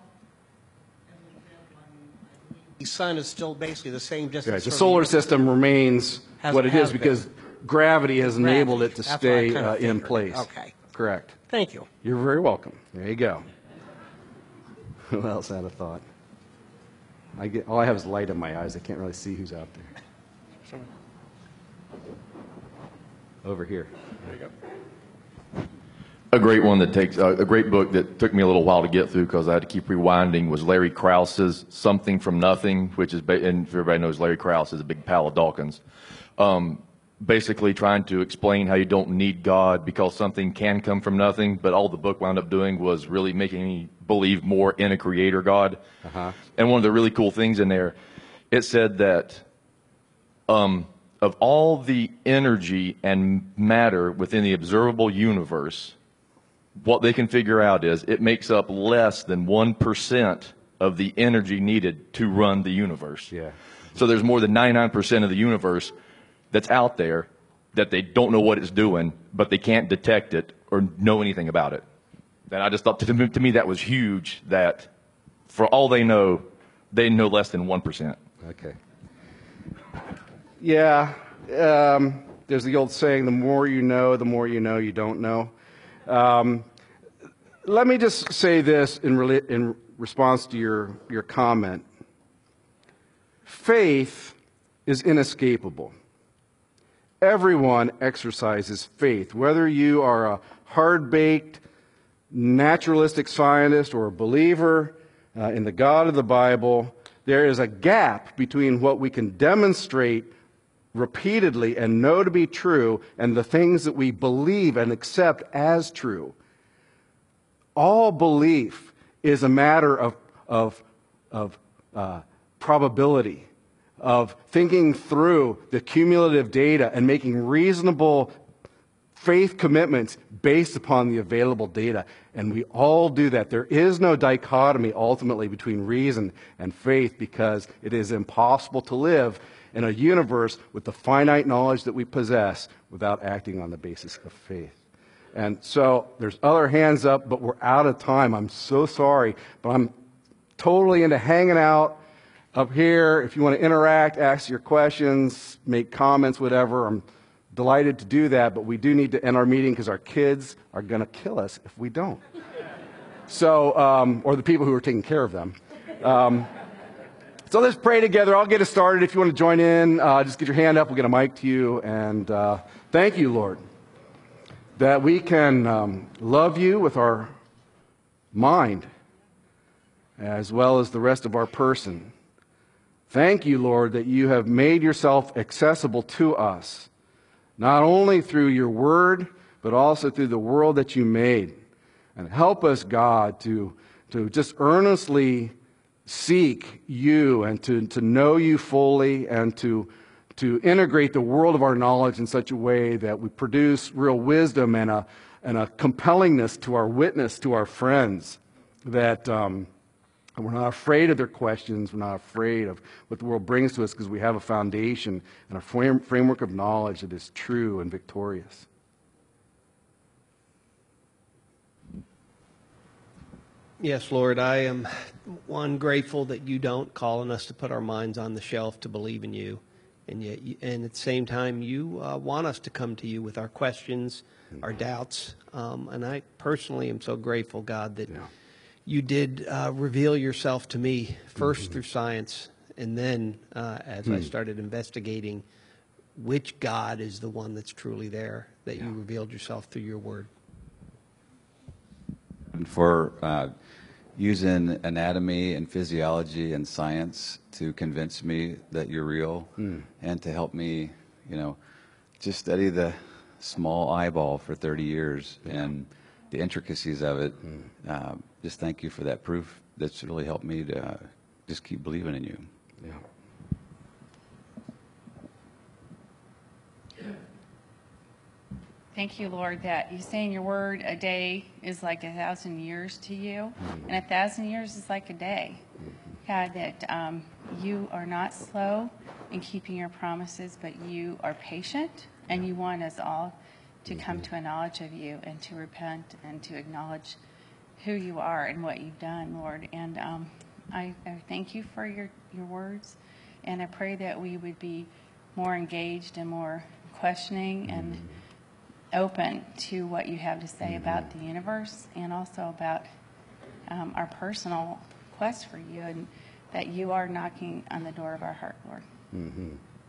The sun is still basically the same distance. Right. The from solar Earth. system remains Has- what it has is because gravity has Gravity. enabled it to That's what I stay kinda uh, in figured. place. Okay. Correct. Thank you. You're very welcome. There you go. Who else had a thought? I get, all I have is light in my eyes. I can't really see who's out there. Over here. There you go. A great one that takes, uh, a great book that took me a little while to get through because I had to keep rewinding was Larry Krauss's Something from Nothing, which is, ba- and if everybody knows Larry Krauss is a big pal of Dawkins. Um, basically trying to explain how you don't need God because something can come from nothing, but all the book wound up doing was really making me believe more in a creator God. Uh-huh. And one of the really cool things in there, it said that um, of all the energy and matter within the observable universe, what they can figure out is it makes up less than one percent of the energy needed to run the universe. Yeah. So there's more than ninety-nine percent of the universe that's out there that they don't know what it's doing, but they can't detect it or know anything about it. And I just thought, to me, to me that was huge, that for all they know, they know less than one percent. Okay. Yeah. Um, there's the old saying, the more you know, the more you know you don't know. Um, let me just say this in, re- in response to your, your comment. Faith is inescapable. Everyone exercises faith, whether you are a hard-baked naturalistic scientist or a believer uh, in the God of the Bible. There is a gap between what we can demonstrate repeatedly and know to be true and the things that we believe and accept as true. All belief is a matter of, of, of uh, probability, of thinking through the cumulative data and making reasonable faith commitments based upon the available data. And we all do that. There is no dichotomy ultimately between reason and faith because it is impossible to live in a universe with the finite knowledge that we possess without acting on the basis of faith. And so there's other hands up, but we're out of time. I'm so sorry, but I'm totally into hanging out up here. If you want to interact, ask your questions, make comments, whatever, I'm delighted to do that, but we do need to end our meeting because our kids are going to kill us if we don't. So, um, or the people who are taking care of them. Um, so let's pray together. I'll get us started. If you want to join in, uh, just get your hand up. We'll get a mic to you. And uh, thank you, Lord, that we can um, love you with our mind as well as the rest of our person. Thank you, Lord, that you have made yourself accessible to us, not only through your word, but also through the world that you made. And help us, God, to, to just earnestly seek you and to, to know you fully and to, to integrate the world of our knowledge in such a way that we produce real wisdom and a, and a compellingness to our witness to our friends, that um, we're not afraid of their questions, we're not afraid of what the world brings to us because we have a foundation and a frame, framework of knowledge that is true and victorious. Yes, Lord, I am, one, grateful that you don't call on us to put our minds on the shelf to believe in you. And yet, you, and at the same time, you uh, want us to come to you with our questions, our doubts. Um, and I personally am so grateful, God, that Yeah. you did uh, reveal yourself to me first through science, and then uh, as I started investigating which God is the one that's truly there, that you revealed yourself through your word. And for uh, using anatomy and physiology and science to convince me that you're real, and to help me, you know, just study the small eyeball for thirty years and the intricacies of it. Uh, just thank you for that proof. That's really helped me to uh, just keep believing in you. Yeah. Thank you, Lord, that you say in your word a day is like a thousand years to you, and a thousand years is like a day. God, that um, you are not slow in keeping your promises, but you are patient, and you want us all to come to a knowledge of you and to repent and to acknowledge who you are and what you've done, Lord. And um, I, I thank you for your, your words, and I pray that we would be more engaged and more questioning and open to what you have to say about the universe, and also about um, our personal quest for you, and that you are knocking on the door of our heart, Lord. Mm-hmm.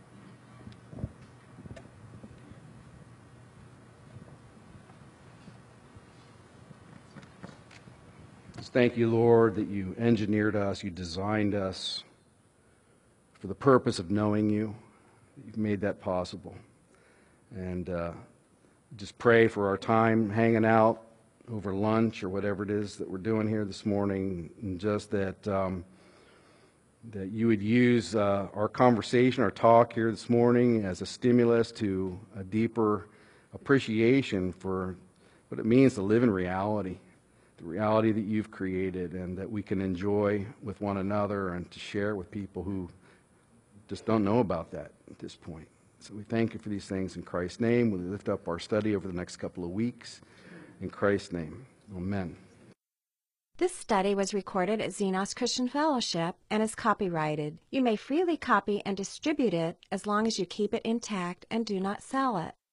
Just thank you, Lord, that you engineered us, you designed us for the purpose of knowing you. You've made that possible. And uh, just pray for our time hanging out over lunch or whatever it is that we're doing here this morning, and just that um, that you would use uh, our conversation, our talk here this morning as a stimulus to a deeper appreciation for what it means to live in reality, the reality that you've created, and that we can enjoy with one another and to share with people who just don't know about that at this point. So we thank you for these things in Christ's name. We lift up our study over the next couple of weeks. In Christ's name, amen. This study was recorded at Xenos Christian Fellowship and is copyrighted. You may freely copy and distribute it as long as you keep it intact and do not sell it.